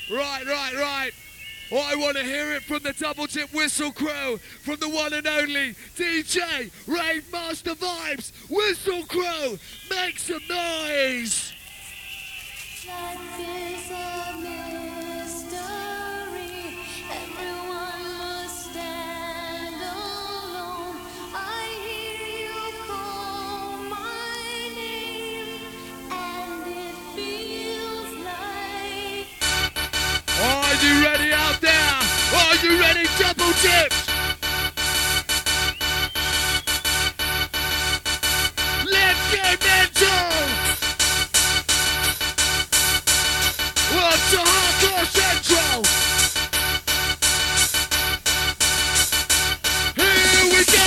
Right. Well, I want to hear it from the Double Tip Whistle crew, from the one and only DJ Rave Master Vibes. Whistle crew, make some noise. Life is a mystery. Everyone must stand alone. I hear you call my name, and it feels like. Are you ready out there? Are you ready, Double Tip? Let's get mental! What's the Hardcore Central? Here we go!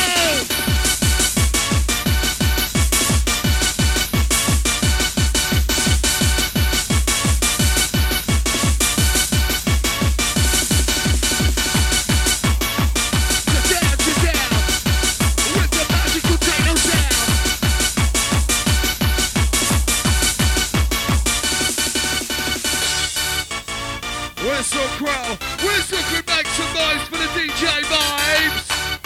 Get down with the magical techno sound. Whistle crew, make some noise for the DJ Vibes.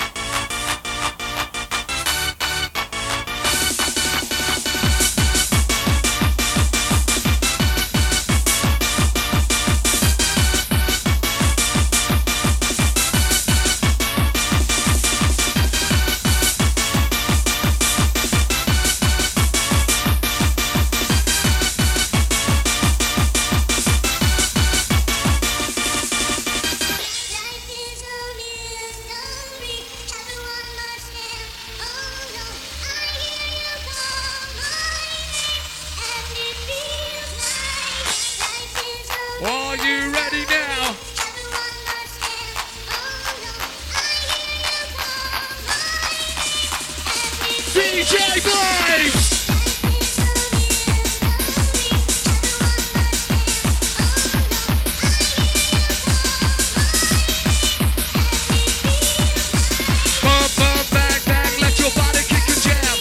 Life is a mystery. Everyone must stand alone. I hear you call my name, and it feels like. Life is a Are you ready now? Everyone must stand alone. I hear you call my name, and it DJ Vibes! Bump, bang, let your body kick and jam.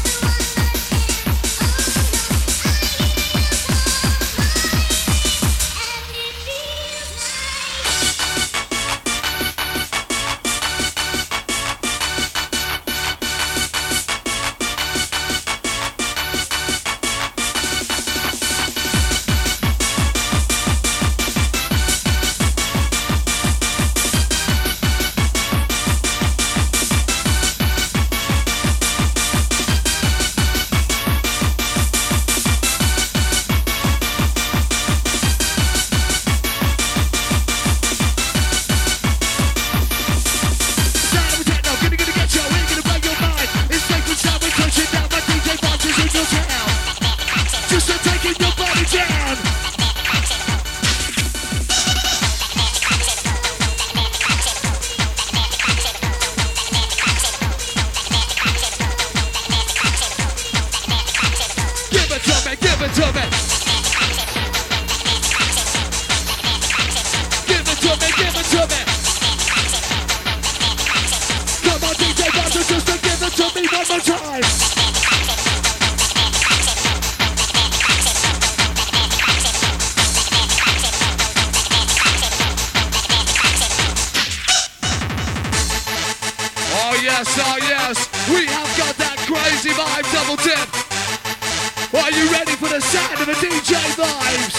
Sound of techno, gonna get you, ain't gonna blow your mind. It's safe and sound, we're pushing down my DJ Vibes is in your town. Just taking your body down. Give it to me, give it to me. Give it to me, give it to me. Come on, DJ Vibes, just to give it to me one more time. Oh yes, we have got that crazy vibe Double Tip. Are you ready for the sound of the DJ Vibes?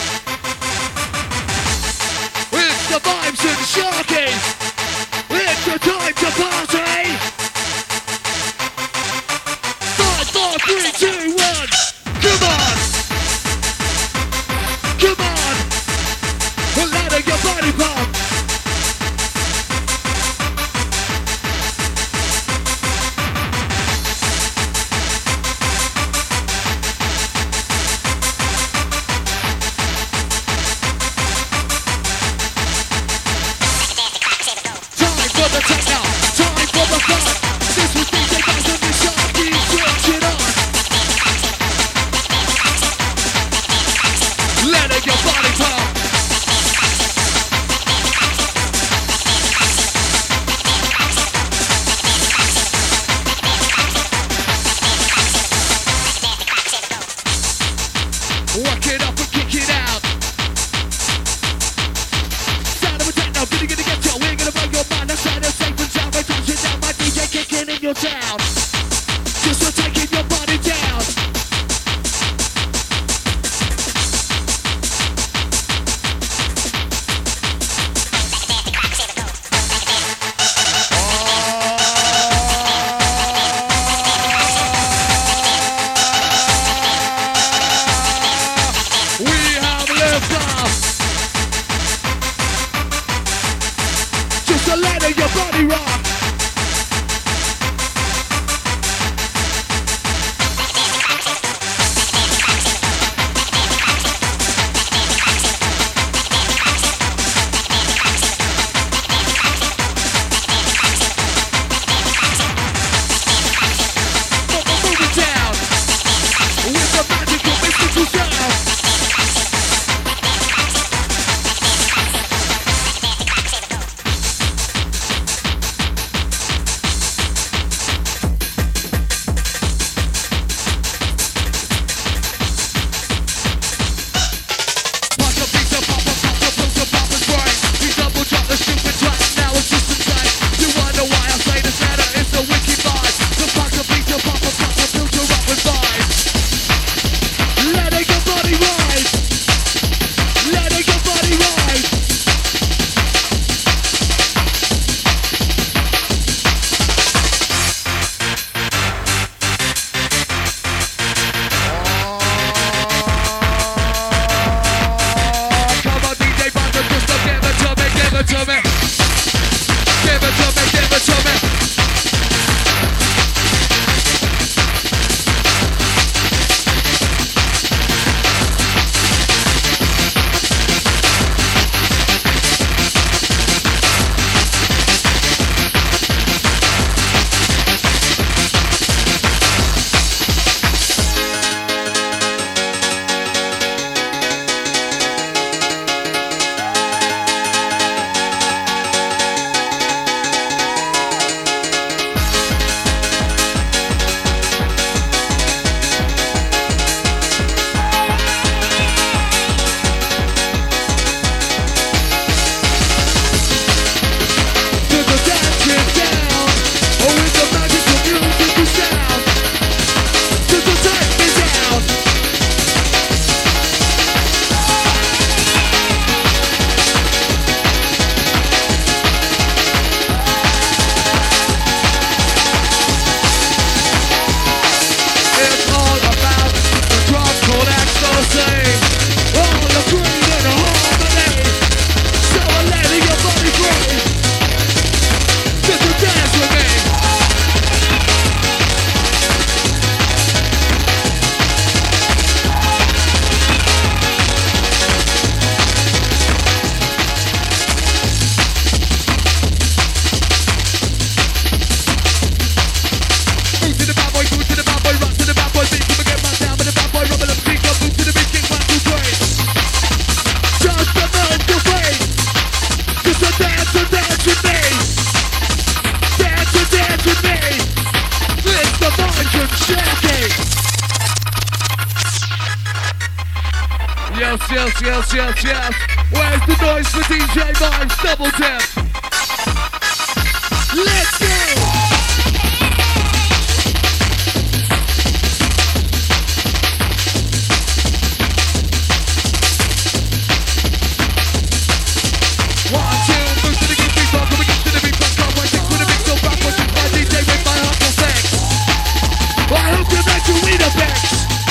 It's the Vibes and Sharky. It's the time to party. 5, 4, 3, 2, 1. Come on. Come on. Let your body pump. Time for the techno, time for the fun. This was DJ Vibes and the Sharky, switch it on. Let your body yes. Where's the noise for DJ Vibes? Double tap. Let's go. 1, 2, move to the good beat, coming into the beat, can't wait with the beat so back, watching my DJ with my heart will sex. I hope you make you eat a bitch.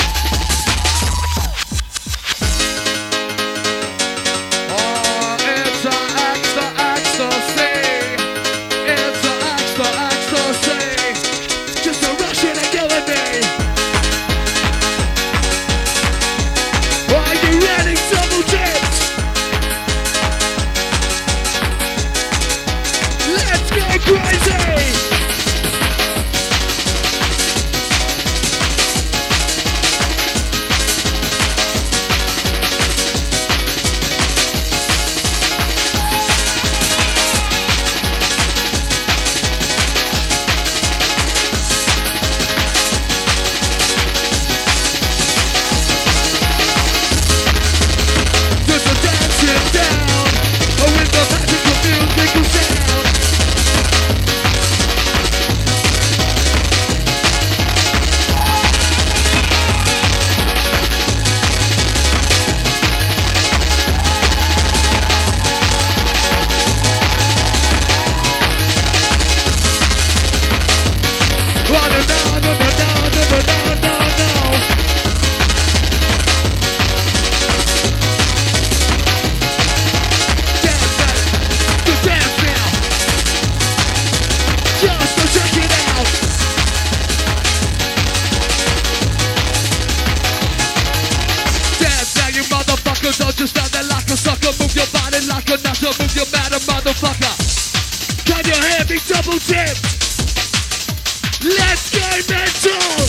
Don't just stand there like a sucker. Move your body like a nutter. Move your matter, motherfucker. Can you hear me double dip? Let's get mental.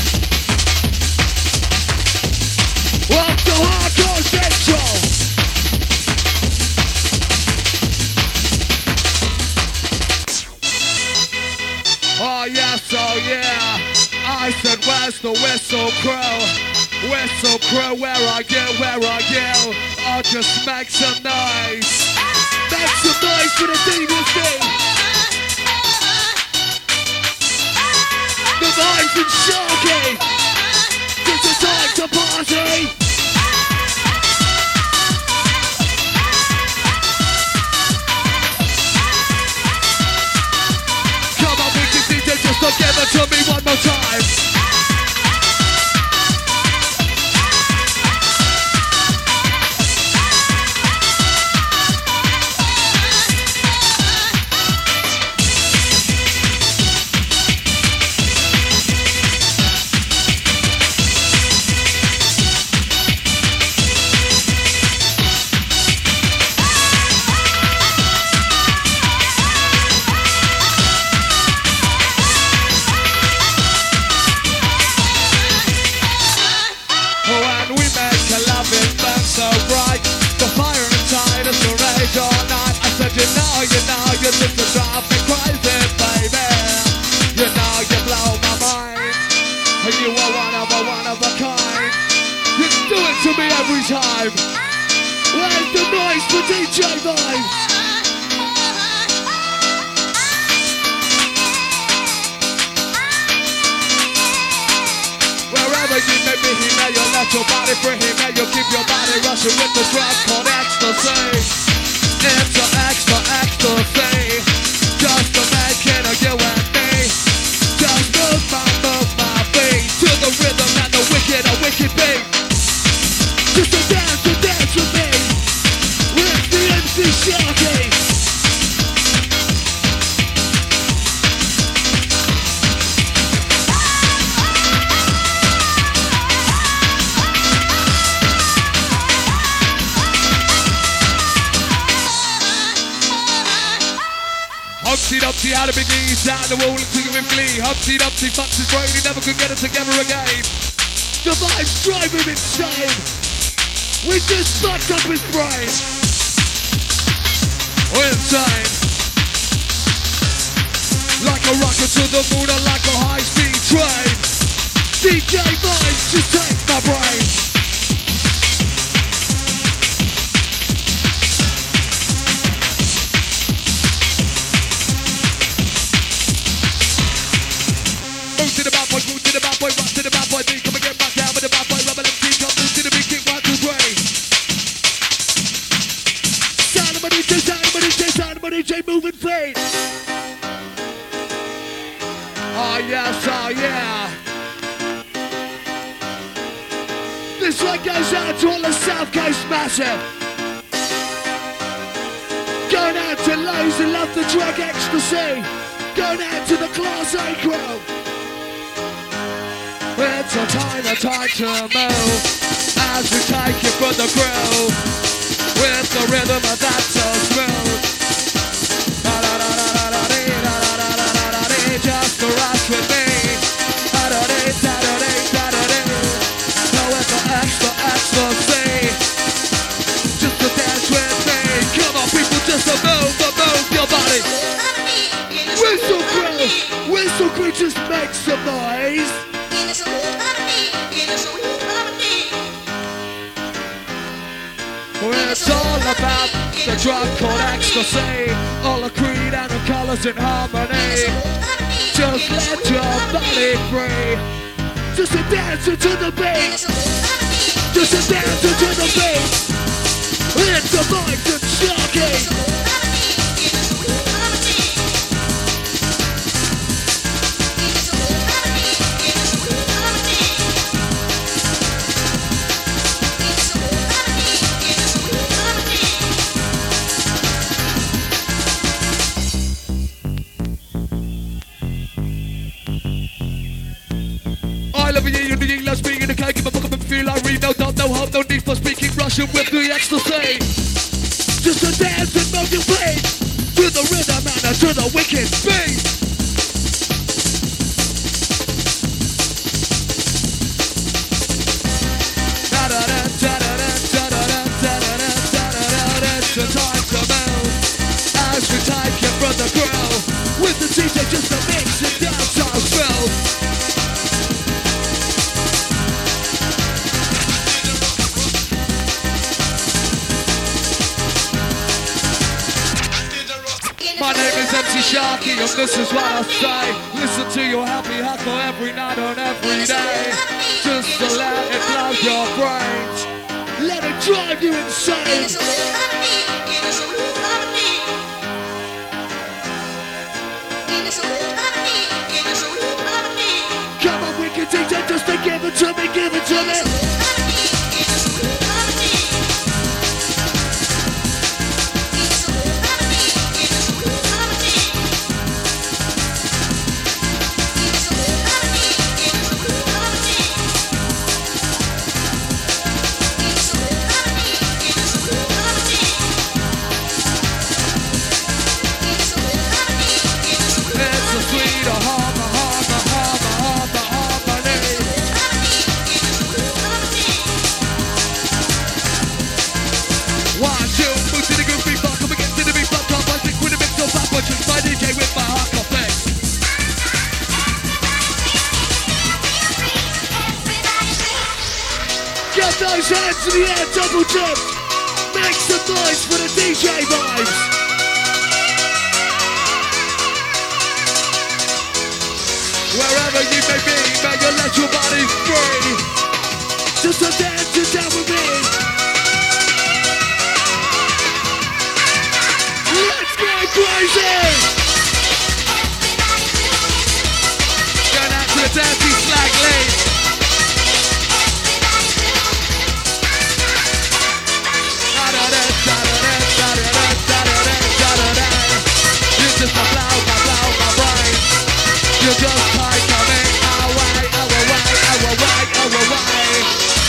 Up to hardcore central. Oh yes, oh yeah. I said where's the whistle crow? Whistle crow, where are you? I'll just make some noise. Make some noise for the DVC. The vibes in Sharky. It's a time to party. Come on, wicked DJ, just don't give it to me one more time. You look to drive me crazy, baby. You know you blow my mind. And you are one of a kind. You do it to me every time. Where's the noise for DJ Vibes? Wherever you may be, he may you let your body free. He may you keep your body rushing with the drug called ecstasy. It's an ecstasy. Just to make it a you and me. Just move my feet to the rhythm and the wicked beat. Just to dance with me. With the MC Sharky. Humpty Dumpty had a big ease down the wall and singing with glee. Humpty Dumpty fucked his brain, he never could get it together again. The vibes drive him insane. We just fucked up his brain. We're insane. Like a rocket to the moon and like a high-speed train. DJ Vibes just take my brain. DJ moving feet. Oh yes, oh yeah. This one goes out to all the South Coast massive. Going out to those who love the drug ecstasy. Going out to the Class A crew. It's a time to move as we take it from the groove with the rhythm of that so smooth. Just to rush with me. No, it's an ecstasy. Just to dance with me. Come on, people, just to move your body. Whistle crew, just make some noise. It's all about the drug called ecstasy. All the creed and the colors in harmony. Just let your body free. Just a dance into the beat. Just a dance into the beat. It's the vibes and shocking. Let's be in the cake, if I feel like read, no doubt, no hope, no need for speaking Russian with the ecstasy. Just a dance and move your feet to the rhythm and to the wicked beat. It's the time to move as we take it from the groove with the DJ just to mix it down so smooth. My name is MC Sharky and this is what I say. Listen to your happy hardcore every night and every day. Just to let it blow your brains. Let it drive you insane. Come on, wicked DJ, just to give it to me, give it to me. Those hands in the air, double jump. Make some noise for the DJ vibes. Wherever you may be, may you let your body free. Just a dance and down with me. Let's go crazy. Going out to the dirty slag lane. You just blow my brain. You just keep coming our way, our way, our way, our way.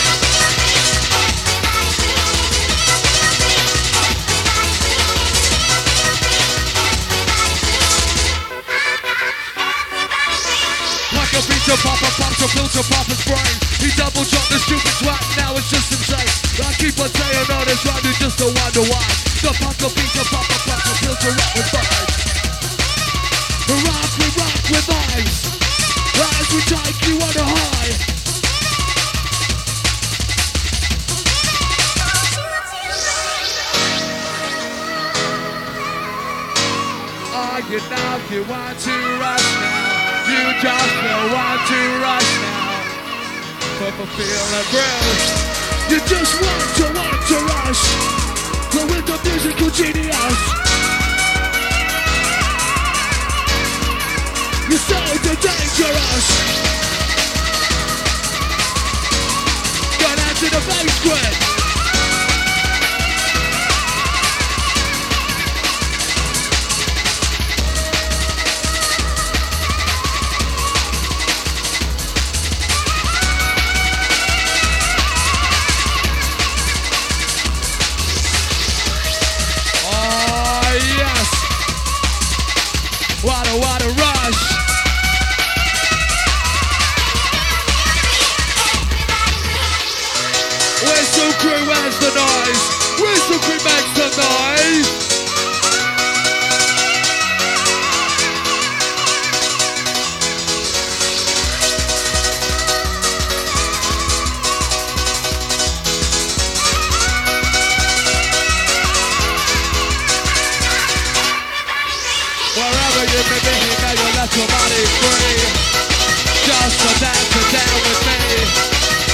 Like a beat to pop to filter Papa's brain. He double jumped the stupid twat, now it's just insane. I keep on saying all this right, you just don't wonder why. The pop to beat to pop to filter up with vibes. Rock with vibes. As we take you on a high. You know you want to rush now. You just don't want to rush now. But feel the groove. You just want to rush. But with the musical genius. What a rush. Whistle crew, where's the noise? Whistle crew makes the noise. Wherever you may be, now you let your body free. Just to dance down with me.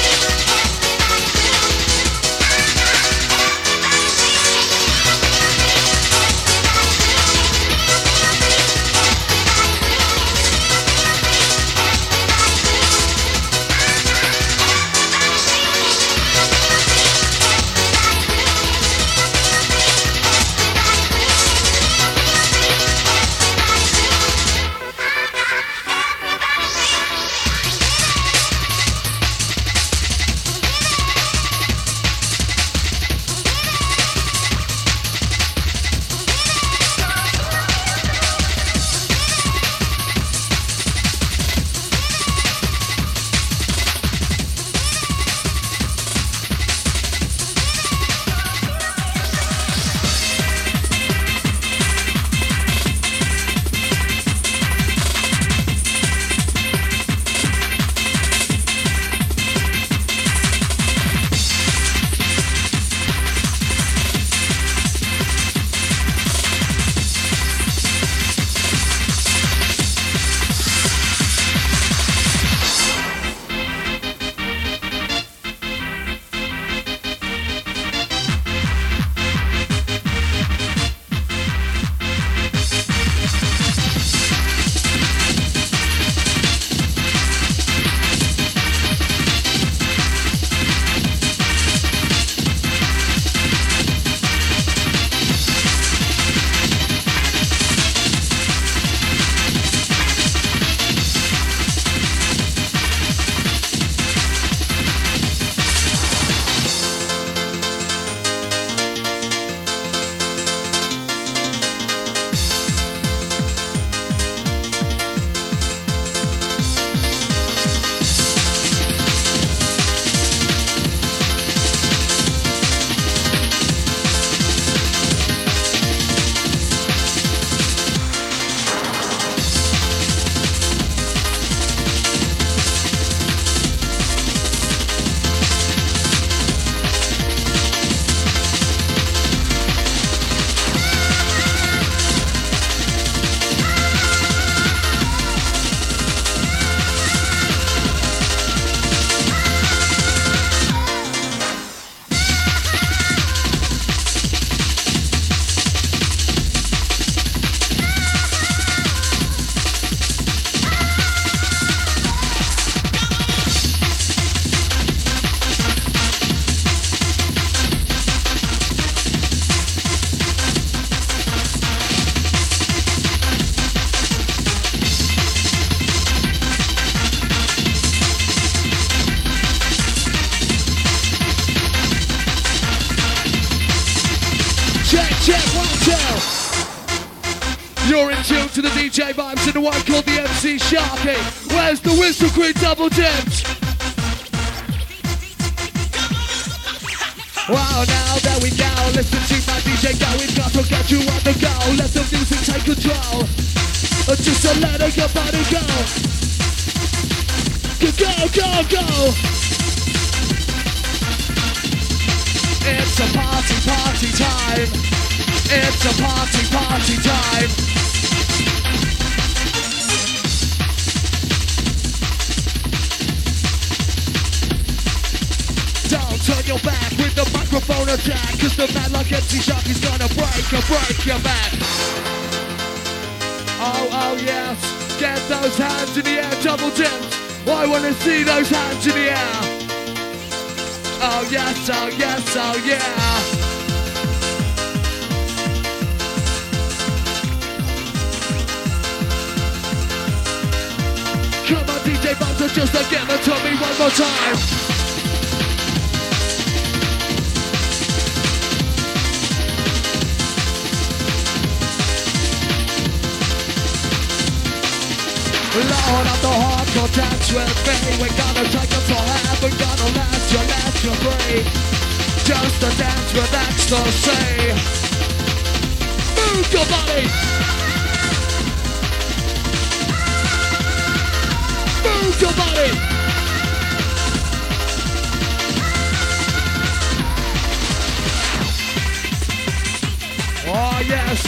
You're in tune to the DJ vibes in the one called the MC Sharky. Where's the Whistle Crew double dipped? Wow, now there we go. Listen to my DJ go. We've got to get you on the go. Let the music take control. Just to let your body go. Go, go, go. It's a party, party time. It's a party, party time. Don't turn your back with the microphone attack, cause the man like MC Sharky's gonna break your back. Oh, oh yes, get those hands in the air, double dipped. I wanna see those hands in the air. Oh yes, oh yes, oh yeah. Come on DJ Bunter, just to give it to me one more time. on the hardcore dance with me. We're gonna take it to heaven, gonna let you free. Just a dance with ecstasy. Move your body. Move your body. Oh yes.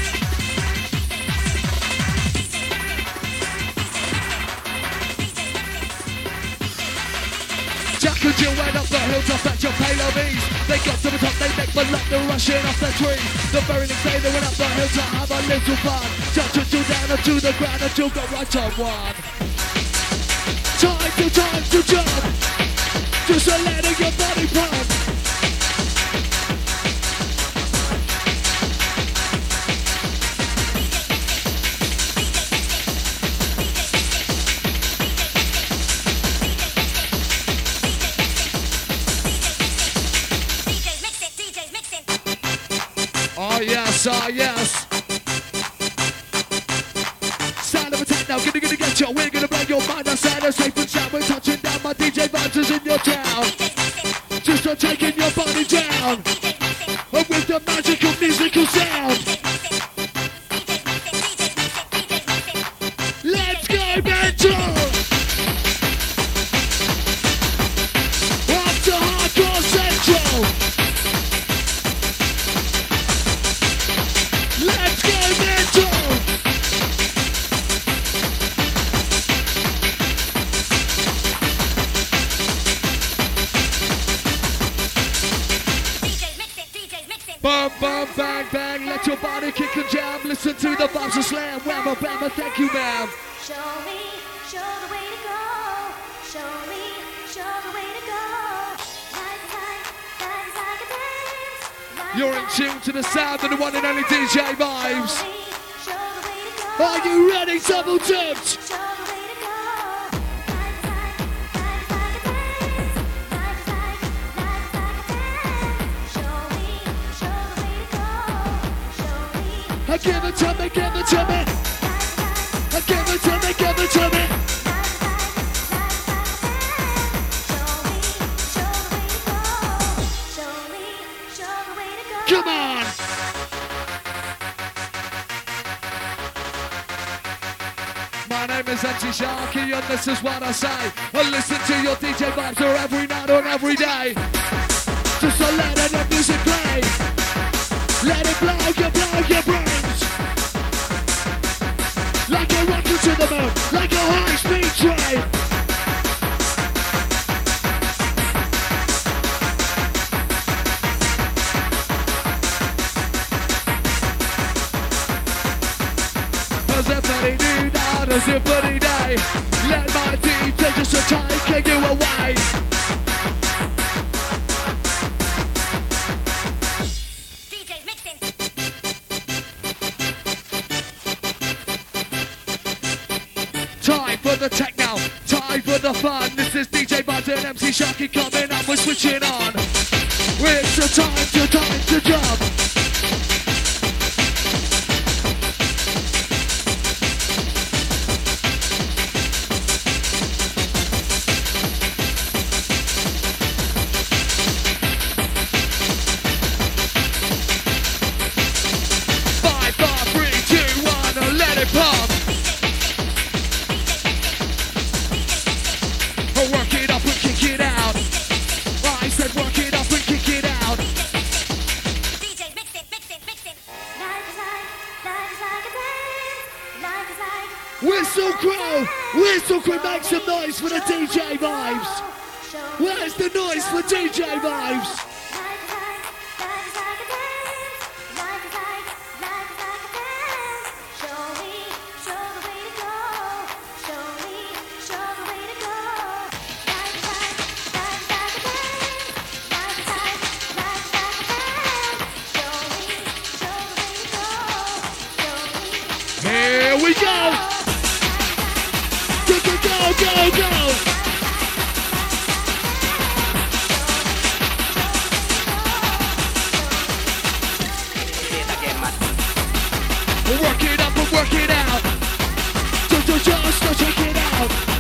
Jack and Jill went up the hill to fetch your pale bees. They got to the top, they make my luck, they're rushing off their trees. The very next day they went up the hill to have a little fun. Jack and Jill down to the ground and Jill got right on one. Time to jump. Just a letting your body pump. Oh yes. Sound of attack now, gonna get you. We're gonna blow your mind. I said a safe and sound. We're touching down. My DJ vibes is in your town. Just start taking your body down. And with the magical musical sound. Let's go mental. Up to Hardcore Central. Let's go mental! Bum, bum, bang, bang, let your body kick and jam. Listen to the vibes and slam. Whamma, bamma, thank you, ma'am. Show me, show the way to go. Show me, show the way to go. Life like a dance. You're in tune to the sound of the one and only DJ Vibes. Show me, show the way to go. Are you ready, double dipped? Show the way to go. Life like a dance. Life like a dance. Show me, show the way to go. Show me. Give it to me, give it to me. Give it to me, give it to me. Come on! My name is MC Sharky and this is what I say. I listen to your DJ vibes every night and every day. Just to let the music play. Let it blow your brains. Like a rocket to the moon, like a high-speed train. As a funny new night, as a funny day. Let my DJ just take you away. DJ's mixing. Time for the techno, time for the fun. This is DJ Buzz and MC Sharky coming up, we're switching on. It's the time to jump. Whistle crew, make some noise for the DJ Vibes. Where's the noise for DJ Vibes? Here we go! Go! Work it up and work it out. so check it out.